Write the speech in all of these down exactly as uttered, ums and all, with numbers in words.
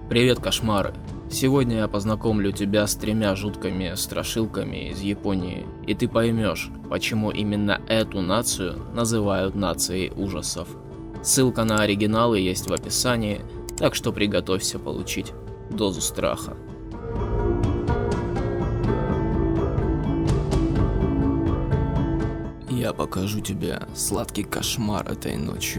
Привет, кошмары! Сегодня я познакомлю тебя с тремя жуткими страшилками из Японии, и ты поймешь, почему именно эту нацию называют нацией ужасов. Ссылка на оригиналы есть в описании, так что приготовься получить дозу страха. Я покажу тебе сладкий кошмар этой ночью.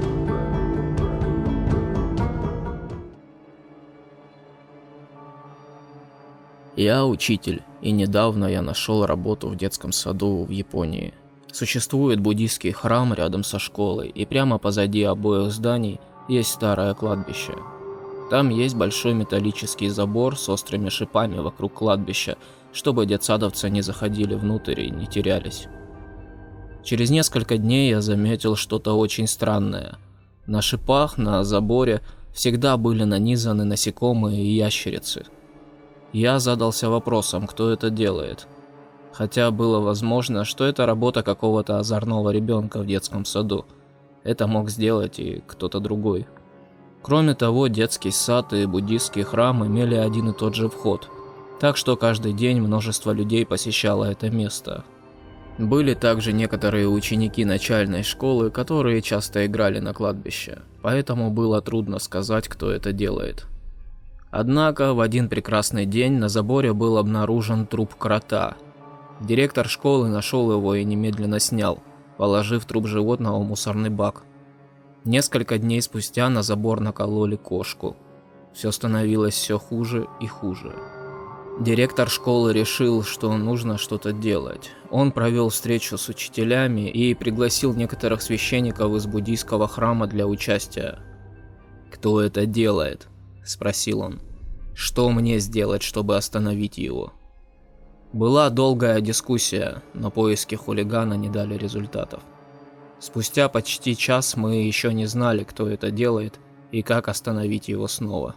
Я учитель, и недавно я нашел работу в детском саду в Японии. Существует буддийский храм рядом со школой, и прямо позади обоих зданий есть старое кладбище. Там есть большой металлический забор с острыми шипами вокруг кладбища, чтобы детсадовцы не заходили внутрь и не терялись. Через несколько дней я заметил что-то очень странное. На шипах на заборе всегда были нанизаны насекомые и ящерицы. Я задался вопросом, кто это делает. Хотя было возможно, что это работа какого-то озорного ребенка в детском саду. Это мог сделать и кто-то другой. Кроме того, детский сад и буддийский храм имели один и тот же вход. Так что каждый день множество людей посещало это место. Были также некоторые ученики начальной школы, которые часто играли на кладбище. Поэтому было трудно сказать, кто это делает. Однако в один прекрасный день на заборе был обнаружен труп крота. Директор школы нашел его и немедленно снял, положив труп животного в мусорный бак. Несколько дней спустя на забор накололи кошку. Все становилось все хуже и хуже. Директор школы решил, что нужно что-то делать. Он провел встречу с учителями и пригласил некоторых священников из буддийского храма для участия. «Кто это делает?» – спросил он. «Что мне сделать, чтобы остановить его?» Была долгая дискуссия, но поиски хулигана не дали результатов. Спустя почти час мы еще не знали, кто это делает и как остановить его снова.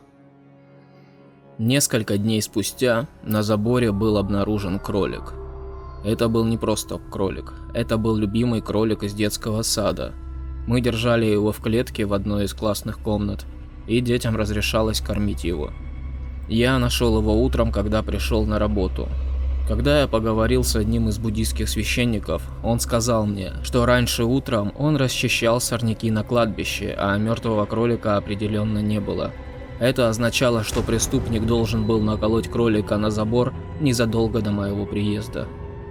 Несколько дней спустя на заборе был обнаружен кролик. Это был не просто кролик, это был любимый кролик из детского сада. Мы держали его в клетке в одной из классных комнат, и детям разрешалось кормить его. Я нашел его утром, когда пришел на работу. Когда я поговорил с одним из буддийских священников, он сказал мне, что раньше утром он расчищал сорняки на кладбище, а мертвого кролика определенно не было. Это означало, что преступник должен был наколоть кролика на забор незадолго до моего приезда.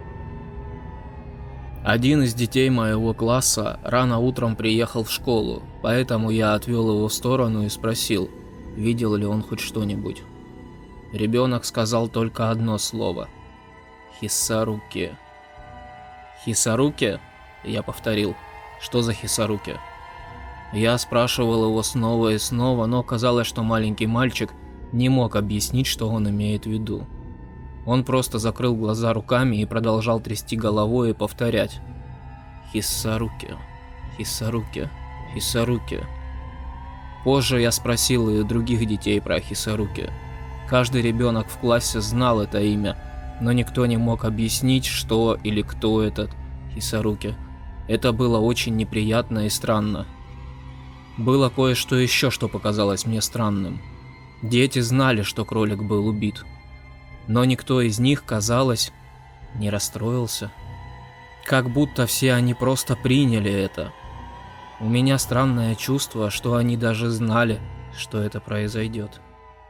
Один из детей моего класса рано утром приехал в школу, поэтому я отвел его в сторону и спросил, видел ли он хоть что-нибудь. Ребенок сказал только одно слово – «Хисаруки». «Хисаруки?» – я повторил. «Что за хисаруки?» Я спрашивал его снова и снова, но казалось, что маленький мальчик не мог объяснить, что он имеет в виду. Он просто закрыл глаза руками и продолжал трясти головой и повторять «Хисаруки, Хисаруки, Хисаруки». Позже я спросил и других детей про Хисаруки. Каждый ребенок в классе знал это имя, но никто не мог объяснить, что или кто этот Хисаруки. Это было очень неприятно и странно. Было кое-что еще, что показалось мне странным. Дети знали, что кролик был убит. Но никто из них, казалось, не расстроился. Как будто все они просто приняли это. У меня странное чувство, что они даже знали, что это произойдет.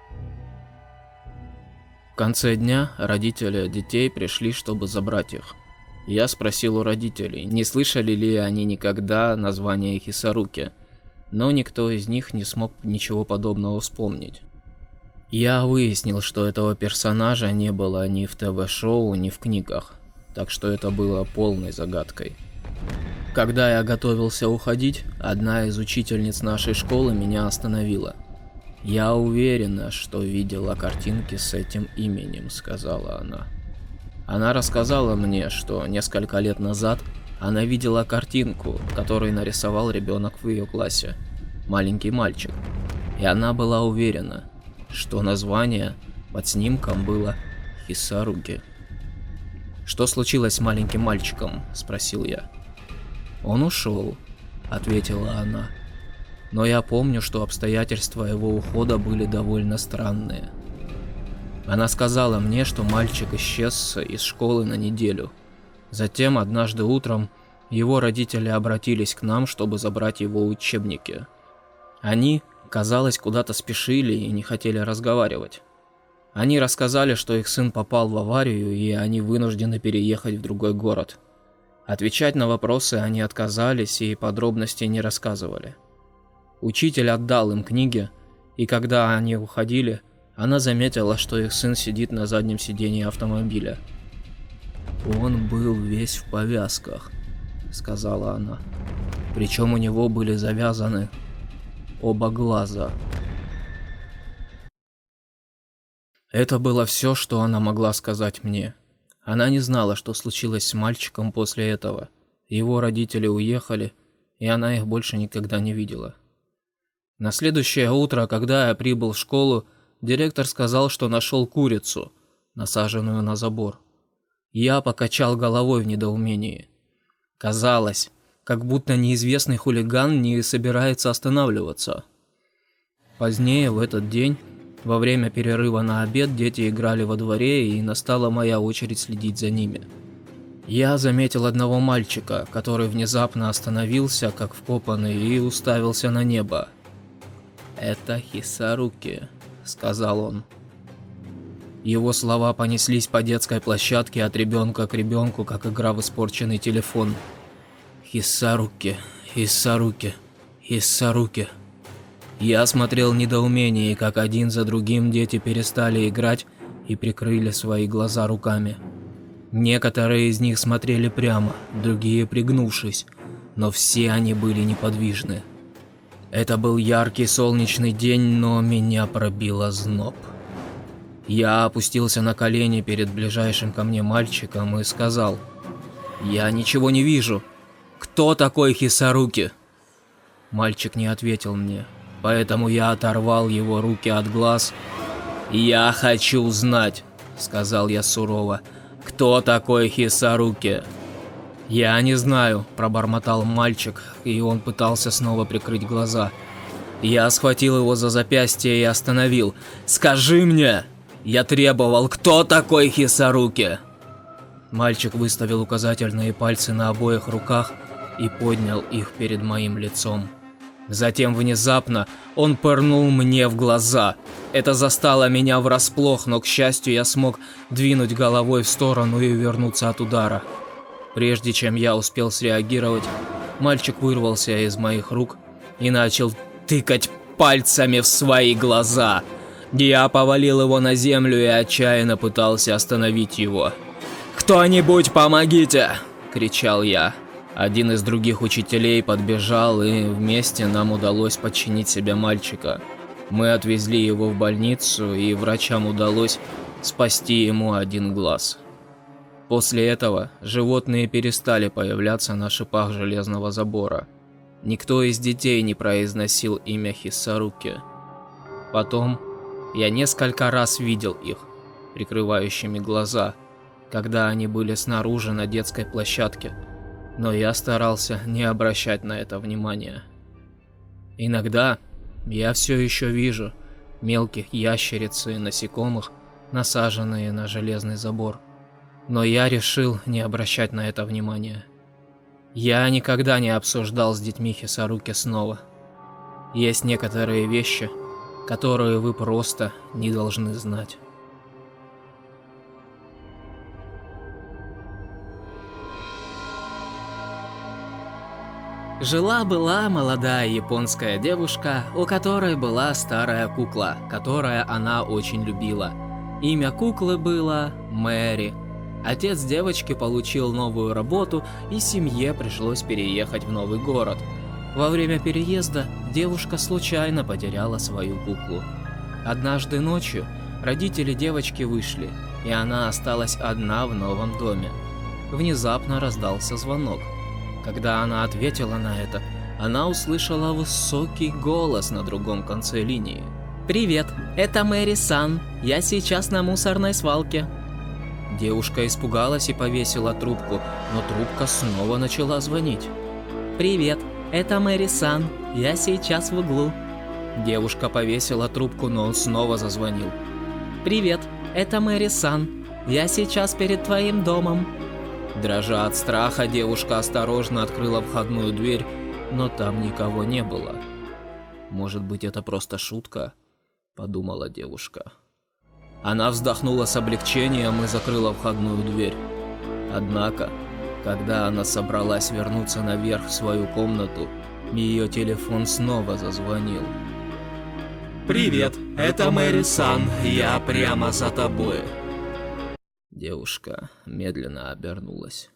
В конце дня родители детей пришли, чтобы забрать их. Я спросил у родителей, не слышали ли они никогда название Хисаруки, но никто из них не смог ничего подобного вспомнить. Я выяснил, что этого персонажа не было ни в ТВ-шоу, ни в книгах, так что это было полной загадкой. Когда я готовился уходить, одна из учительниц нашей школы меня остановила. «Я уверена, что видела картинки с этим именем», — сказала она. Она рассказала мне, что несколько лет назад она видела картинку, которую нарисовал ребенок в ее классе, маленький мальчик, и она была уверена, что название под снимком было Хисаруки. «Что случилось с маленьким мальчиком?» – спросил я. «Он ушел», – ответила она. но я помню, что обстоятельства его ухода были довольно странные. Она сказала мне, что мальчик исчез из школы на неделю. Затем, однажды утром, его родители обратились к нам, чтобы забрать его учебники. Они, казалось, куда-то спешили и не хотели разговаривать. Они рассказали, что их сын попал в аварию, и они вынуждены переехать в другой город. Отвечать на вопросы они отказались и подробностей не рассказывали. Учитель отдал им книги, и когда они уходили, она заметила, что их сын сидит на заднем сидении автомобиля. «Он был весь в повязках», — сказала она. «Причем у него были завязаны оба глаза». Это было все, что она могла сказать мне. Она не знала, что случилось с мальчиком после этого. Его родители уехали, и она их больше никогда не видела. На следующее утро, когда я прибыл в школу, директор сказал, что нашел курицу, насаженную на забор. Я покачал головой в недоумении. Казалось, как будто неизвестный хулиган не собирается останавливаться. Позднее в этот день, во время перерыва на обед, дети играли во дворе, и настала моя очередь следить за ними. Я заметил одного мальчика, который внезапно остановился, как вкопанный, и уставился на небо. «Это Хисаруки», — сказал он. Его слова понеслись по детской площадке от ребенка к ребенку, как игра в испорченный телефон. «Хисаруки, Хисаруки, Хисаруки». Я смотрел в недоумении, как один за другим дети перестали играть и прикрыли свои глаза руками. Некоторые из них смотрели прямо, другие пригнувшись, но все они были неподвижны. Это был яркий солнечный день, но меня пробил озноб. Я опустился на колени перед ближайшим ко мне мальчиком и сказал: «Я ничего не вижу. Кто такой Хисаруки?» Мальчик не ответил мне, поэтому я оторвал его руки от глаз. «Я хочу знать», — сказал я сурово, — «кто такой Хисаруки?» «Я не знаю», — пробормотал мальчик, и он пытался снова прикрыть глаза. Я схватил его за запястье и остановил. «Скажи мне!» Я требовал: «Кто такой Хисаруки?» Мальчик выставил указательные пальцы на обоих руках и поднял их перед моим лицом. Затем внезапно он пырнул мне в глаза. Это застало меня врасплох, но, к счастью, я смог двинуть головой в сторону и вернуться от удара. Прежде чем я успел среагировать, мальчик вырвался из моих рук и начал тыкать пальцами в свои глаза. Я повалил его на землю и отчаянно пытался остановить его. «Кто-нибудь помогите!» – кричал я. Один из других учителей подбежал, и вместе нам удалось подчинить себе мальчика. Мы отвезли его в больницу, и врачам удалось спасти ему один глаз. После этого животные перестали появляться на шипах железного забора. Никто из детей не произносил имя Хисаруки. Потом я несколько раз видел их, прикрывающими глаза, когда они были снаружи на детской площадке, но я старался не обращать на это внимания. Иногда я все еще вижу мелких ящериц и насекомых, насаженные на железный забор, но я решил не обращать на это внимания. Я никогда не обсуждал с детьми Хисаруки снова. Есть некоторые вещи, которые вы просто не должны знать. Жила-была молодая японская девушка, у которой была старая кукла, которая она очень любила. Имя куклы было Мэри. Отец девочки получил новую работу, и семье пришлось переехать в новый город. Во время переезда девушка случайно потеряла свою куклу. Однажды ночью родители девочки вышли, и она осталась одна в новом доме. Внезапно раздался звонок. Когда она ответила на это, она услышала высокий голос на другом конце линии. «Привет, это Мэри-сан, я сейчас на мусорной свалке». Девушка испугалась и повесила трубку, но трубка снова начала звонить. «Привет, это Мэри-сан, я сейчас в углу». Девушка повесила трубку, но он снова зазвонил. «Привет, это Мэри-сан, я сейчас перед твоим домом». Дрожа от страха, девушка осторожно открыла входную дверь, но там никого не было. «Может быть, это просто шутка?» – подумала девушка. Она вздохнула с облегчением и закрыла входную дверь. Однако, когда она собралась вернуться наверх в свою комнату, ее телефон снова зазвонил. «Привет, это Мэри-сан, я прямо за тобой». Девушка медленно обернулась.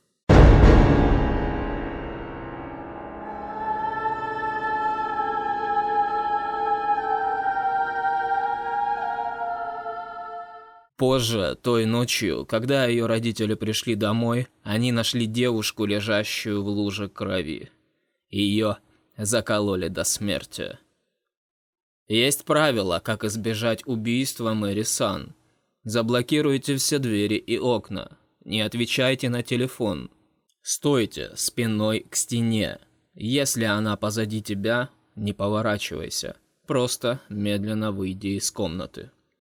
Позже, той ночью, когда ее родители пришли домой, они нашли девушку, лежащую в луже крови. Ее закололи до смерти. Есть правило, как избежать убийства Мэри-сан. Заблокируйте все двери и окна. Не отвечайте на телефон. Стойте спиной к стене. Если она позади тебя, не поворачивайся. Просто медленно выйди из комнаты.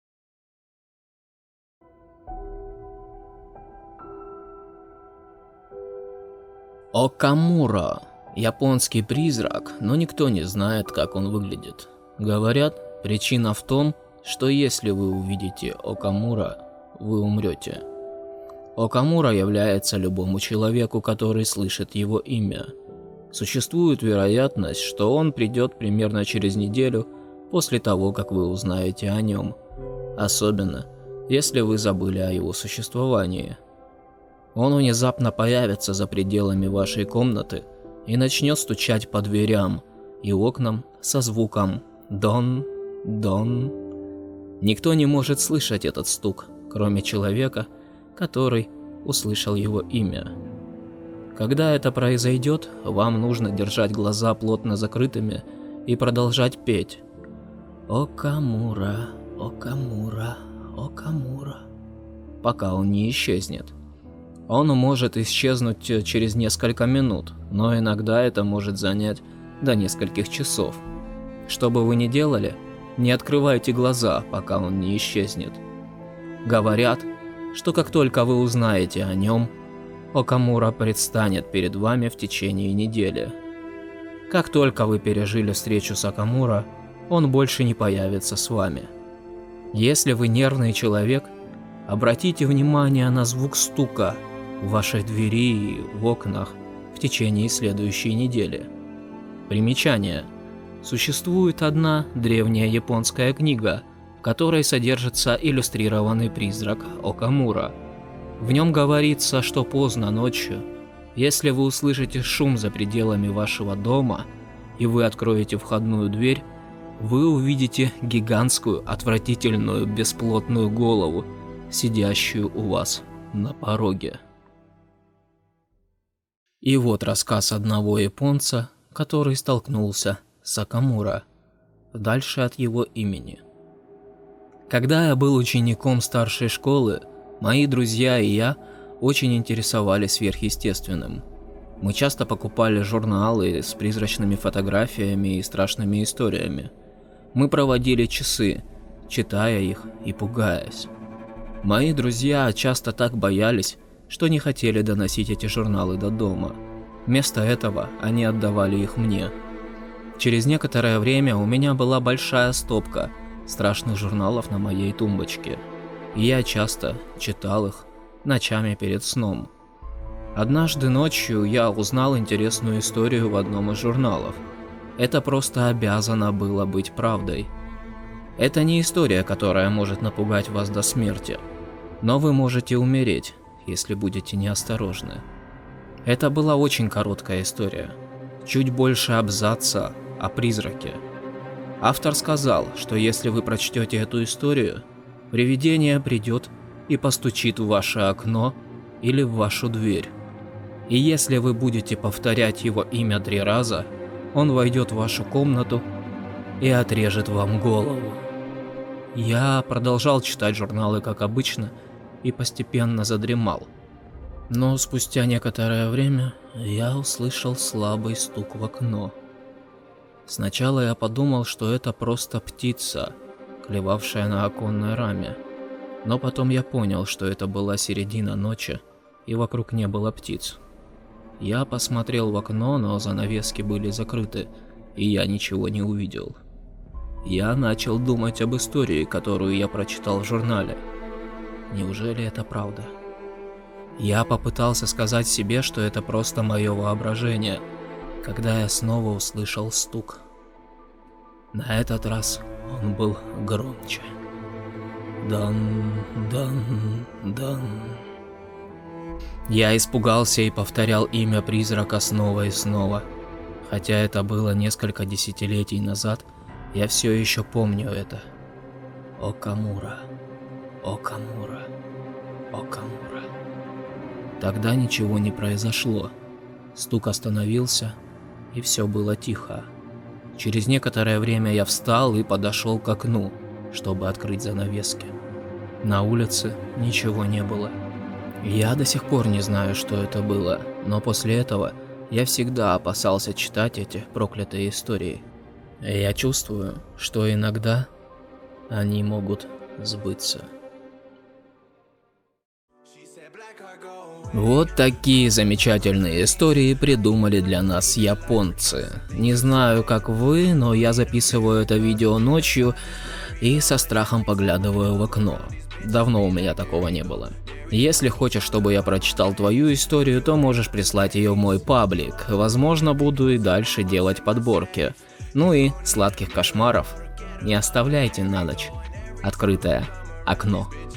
Окамура. Японский призрак, но никто не знает, как он выглядит. Говорят, причина в том, что если вы увидите Окамура, вы умрете. Окамура является любому человеку, который слышит его имя. Существует вероятность, что он придет примерно через неделю после того, как вы узнаете о нем. Особенно, если вы забыли о его существовании. Он внезапно появится за пределами вашей комнаты и начнет стучать по дверям и окнам со звуком «дон, дон». Никто не может слышать этот стук, кроме человека, который услышал его имя. Когда это произойдет, вам нужно держать глаза плотно закрытыми и продолжать петь «Окамура, Окамура, Окамура», пока он не исчезнет. Он может исчезнуть через несколько минут, но иногда это может занять до нескольких часов. Что бы вы ни делали, не открывайте глаза, пока он не исчезнет. Говорят, что как только вы узнаете о нем, Окамура предстанет перед вами в течение недели. Как только вы пережили встречу с Окамура, он больше не появится с вами. Если вы нервный человек, обратите внимание на звук стука в вашей двери и в окнах в течение следующей недели. Примечание. Существует одна древняя японская книга, в которой содержится иллюстрированный призрак Окамура. В нем говорится, что поздно ночью, если вы услышите шум за пределами вашего дома и вы откроете входную дверь, вы увидите гигантскую, отвратительную, бесплотную голову, сидящую у вас на пороге. И вот рассказ одного японца, который столкнулся с Окамура, дальше от его имени. Когда я был учеником старшей школы, мои друзья и я очень интересовались сверхъестественным. Мы часто покупали журналы с призрачными фотографиями и страшными историями. Мы проводили часы, читая их и пугаясь. Мои друзья часто так боялись, что не хотели доносить эти журналы до дома. Вместо этого они отдавали их мне. Через некоторое время у меня была большая стопка страшных журналов на моей тумбочке, и я часто читал их ночами перед сном. Однажды ночью я узнал интересную историю в одном из журналов. Это просто обязано было быть правдой. Это не история, которая может напугать вас до смерти, но вы можете умереть, если будете неосторожны. Это была очень короткая история, чуть больше абзаца о призраке. Автор сказал, что если вы прочтете эту историю, привидение придет и постучит в ваше окно или в вашу дверь. И если вы будете повторять его имя три раза, он войдет в вашу комнату и отрежет вам голову. Я продолжал читать журналы, как обычно, и постепенно задремал. Но спустя некоторое время я услышал слабый стук в окно. Сначала я подумал, что это просто птица, клевавшая на оконной раме. Но потом я понял, что это была середина ночи, и вокруг не было птиц. Я посмотрел в окно, но занавески были закрыты, и я ничего не увидел. Я начал думать об истории, которую я прочитал в журнале. Неужели это правда? Я попытался сказать себе, что это просто мое воображение, когда я снова услышал стук. На этот раз он был громче. Дан, дан, дан. Я испугался и повторял имя призрака снова и снова. Хотя это было несколько десятилетий назад, я все еще помню это. Окамура, Окамура, Окамура. Тогда ничего не произошло. Стук остановился, и все было тихо. Через некоторое время я встал и подошел к окну, чтобы открыть занавески. На улице ничего не было. Я до сих пор не знаю, что это было, но после этого я всегда опасался читать эти проклятые истории. Я чувствую, что иногда они могут сбыться. Вот такие замечательные истории придумали для нас японцы. Не знаю, как вы, но я записываю это видео ночью и со страхом поглядываю в окно. Давно у меня такого не было. Если хочешь, чтобы я прочитал твою историю, то можешь прислать ее в мой паблик. Возможно, буду и дальше делать подборки. Ну и сладких кошмаров не оставляйте на ночь открытое окно.